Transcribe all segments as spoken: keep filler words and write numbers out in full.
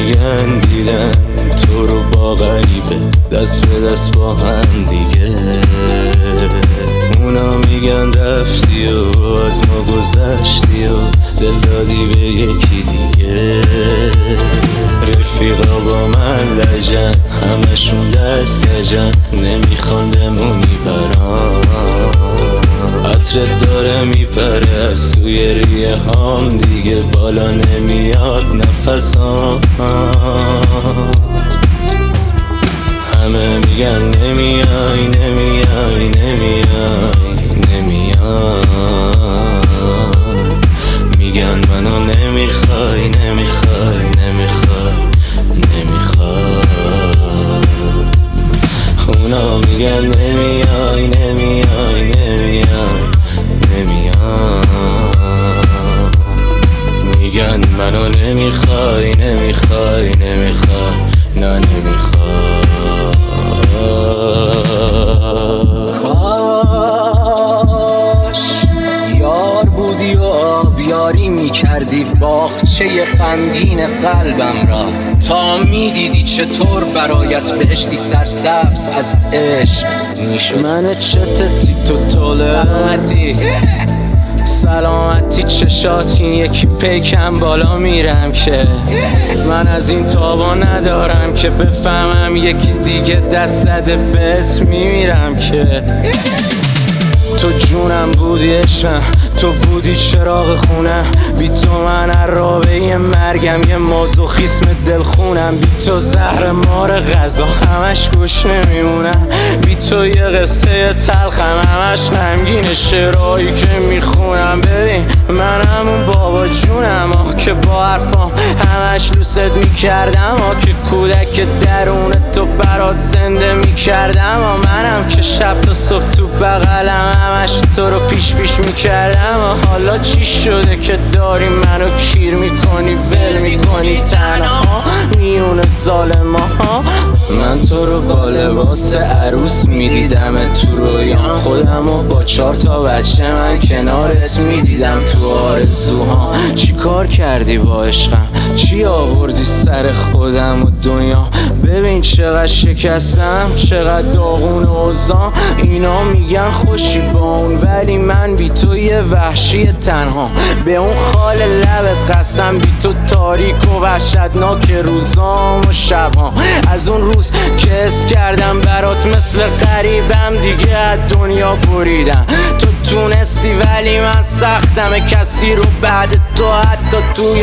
میگن دیدن تو رو با غریبه دست به دست با هم دیگه. اونا میگن رفتی و از ما گذشتی و دل دادی به یکی دیگه. رفیقا با من لجن همشون دست کجن نمیخوان بمونی برام. عطرت داره میپره از توی ریه هام دیگه بالا نمیاد نفسام. همه میگن نمیای نمیای نمیای نمیای میگن منو نمیخوای نمیخوای نمیخوای نمیخوای. اونا میگن نمیای نمیای نمیای نمیای میگن منو نمیخوای نمیخوای نمیخوای نه نمیخوای. کاش یار بودی و آبیاری میکردی باغچه غمگین قلبم را، تا میدیدی چطور برایت بهشتی سرسبز از عشق میشد. من چتتی تو طوله سلامتی سلامتی چشات این یکی پیکم بالا میرم که من از این تابا ندارم که بفهمم یکی دیگه دست زده بهت میمیرم که تو جونم بودی عشقم تو بودی چراغ خونم. بی تو من عرابه مرگم یه مازوخیسم دلخونم. بی تو زهر مار غذا همش گوش نمیمونم. بی تو یه قصه تلخم همش غمگین شعرهایی که میخونم. ببین من همون بابا جونم ها که با حرفام همش لوست میکردم ها که کودک درون تو برات زنده میکردم ها. منم که شب تا صبح تو بغلم همش تو رو پیش پیش میکردم. حالا چی شده که داری منو کیر میکنی ول میکنی تنها میون ظالما ها. من تو رو با لباس عروس میدیدم تو رویام. خودمو با چهار تا بچه من کنارت میدیدم تو آرزوها. چی کار کردی با عشقم چی آوردی سر خودم و دنیا. ببین چقدر شکستم چقدر داغون اوضاع. اینا میگن خوشی با اون ولی من بی تو یه وحشی تنها. به اون خال لبت قسم بی تو تاریک و وحشتناک روزام و شبها. از اون روز که حس کردم برات مثل غریبم دیگه از دنیا بریدم. تو تونستی ولی من سختم کسی رو بعد تو حتی توی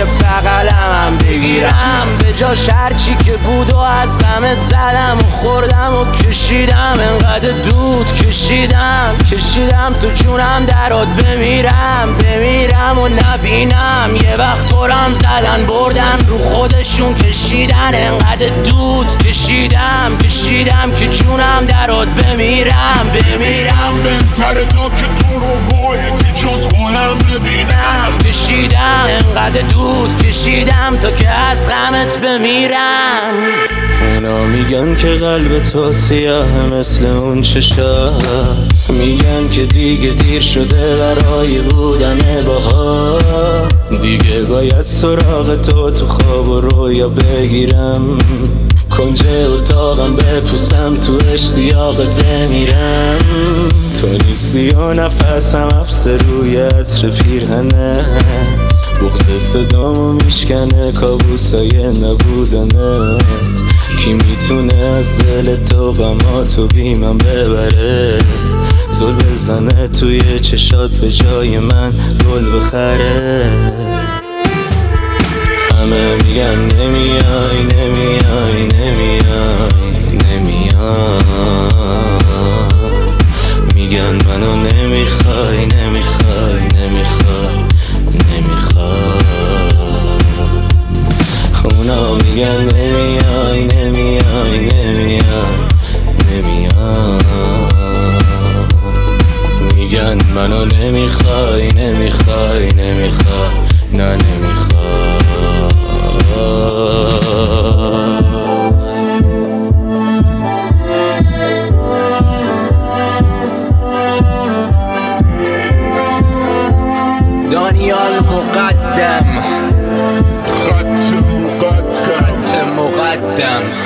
بغلم بگیرم. به جاش هرچی که بود و از غمت زدم و خوردم و کشیدم. انقدر دود کشیدم کشیدم تو جونم درات بمیرم بمیرم و نبینم. یه وقت خورم زدن بردن رو خودشون کشیدن. انقدر دود کشیدم کشیدم که جونم درات بمیرم بمیرم. بهتره تا که تو رو با یکی جز خودم ببینم. کشیدم انقدر دود کشیدم تا که از غمت بمیرم. اونا میگن که قلب تو سیاه مثل اون چشات. میگن که دیگه دیر شده برای بودن باها. دیگه باید سراغ تو تو خواب و رویا بگیرم. کنج اتاقم بپوسم تو اشتیاقت بمیرم. تو نیستی و نفسم حبس روی عطر پیرهنت. بغض صدامو میشکنه کابوسای نبودنت. کی میتونه از دل تو غماتو بی من ببره. زل بزنه توی چشات به جای من گل بخره. همه میگن نمیای نمیای نمیای نمیای میگن منو نمیخوای نمیخوای نمیخوای نمیخوای. اونا میگن نمیای نمیای نمیای نمیای میگن منو نمیخوای نمیخوای نمیخوای نه نمیخوای. دانیال مقدم خط مقدم خط دلم